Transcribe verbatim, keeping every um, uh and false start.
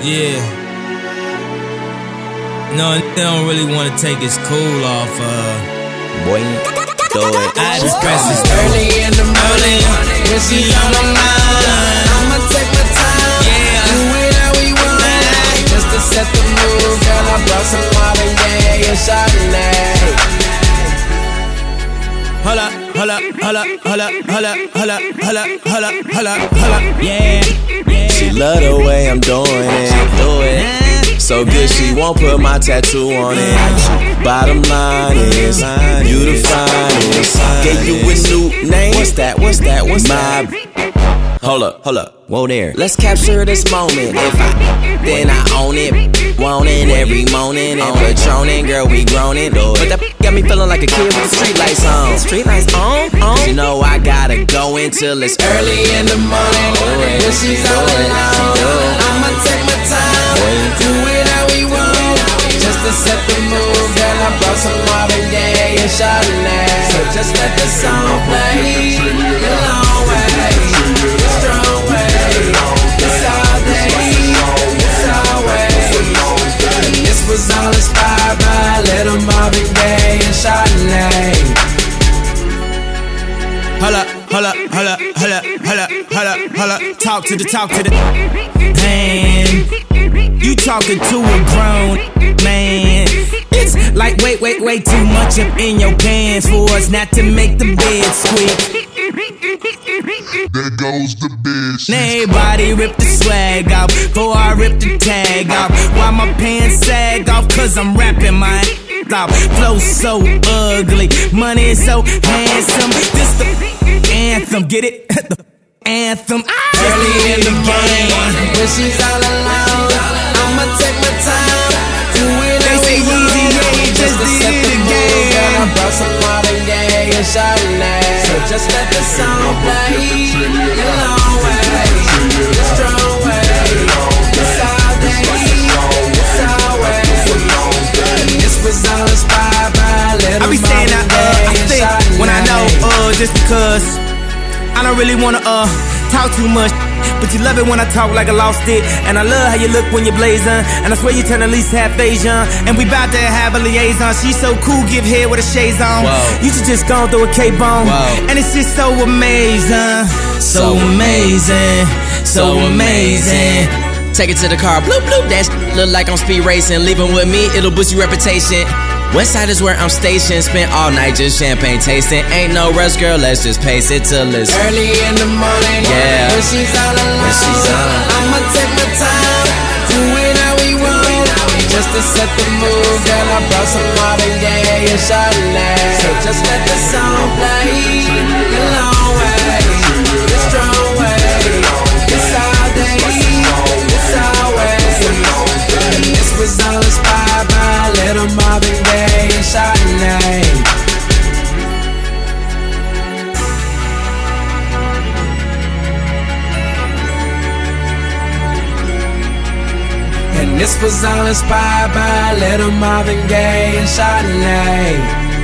Yeah. No, they don't really want to take his cool off. Uh, Boy, throw it. I just press it early in the morning. When she's on my mind, I'ma take my time. Yeah. Do it how we want. Just to set the mood, girl, I brought some Marvin Gaye and Chardonnay. Hold up, hold up, hold up, hold up, hold up, hold up, hold up, hold up, hold up, hold up, yeah, yeah. She love the way I'm doing it, do it. So good she won't put my tattoo on it. Bottom line is, you the finest. Gave you a new name. What's that? What's that? What's my? Hold up, hold up, whoa there. Let's capture this moment. If I, then I own it. Want it every morning and Patronin', girl, we groanin'. But that got me feeling like a kid with the street lights on. Street lights on, on. You know I gotta go until it's early in the morning. When she's all alone, I'ma take my time. Do it how we want. Just to set the mood, girl, I brought some Marvin Gaye and Chardonnay. So just let the song play. The long way, the strong way. It's all day, it's always. This was all inspired by little Marvin Gaye and Chardonnay. Hold up, hold up, hold up, hold up, hold up, hold up, hold up. Talk to the, talk to the man. You talking to a grown man. It's like wait, wait, way too much up in your pants for us not to make the bed squeak. There goes the bitch. Now everybody rip the swag off before I rip the tag off. Why my pants sag off? Cause I'm rapping my ass off. Flow so ugly, money is so handsome. This the anthem, get it? The anthem. Early in the morning, when she's all alone, I'ma take my time. Do it how we want. Just to set the mood, girl, I brought some Marvin Gaye and Chardonnay. So just let the song play. The long way, the strong way. It's all day, it's always. This was all inspired by little I be saying I, uh, I think when I know, uh, just because I don't really wanna, uh, talk too much. But you love it when I talk like I lost it. And I love how you look when you're blazing. And I swear you turn at least half Asian. And we bout to have a liaison. She's so cool, give head with a shades on. Whoa. You should just go through a cape on. Whoa. And it's just so amazing. So amazing. So amazing. Take it to the car, bloop bloop. That shit look like I'm speed racing. Leaving with me, it'll boost your reputation. Westside is where I'm stationed. Spent all night just champagne tasting. Ain't no rush, girl, let's just pace it till it's early in the morning. Yeah. When she's all alone, When she's on. I'ma take my time. Do it how we want. Just to set the mood, girl, I brought some Marvin Gaye and Chardonnay. So just let the song play. The long way, the strong way. It's all day, it's always. This was all inspired by little Marvin Gaye and Chardonnay. And this was all inspired by little Marvin Gaye and Chardonnay.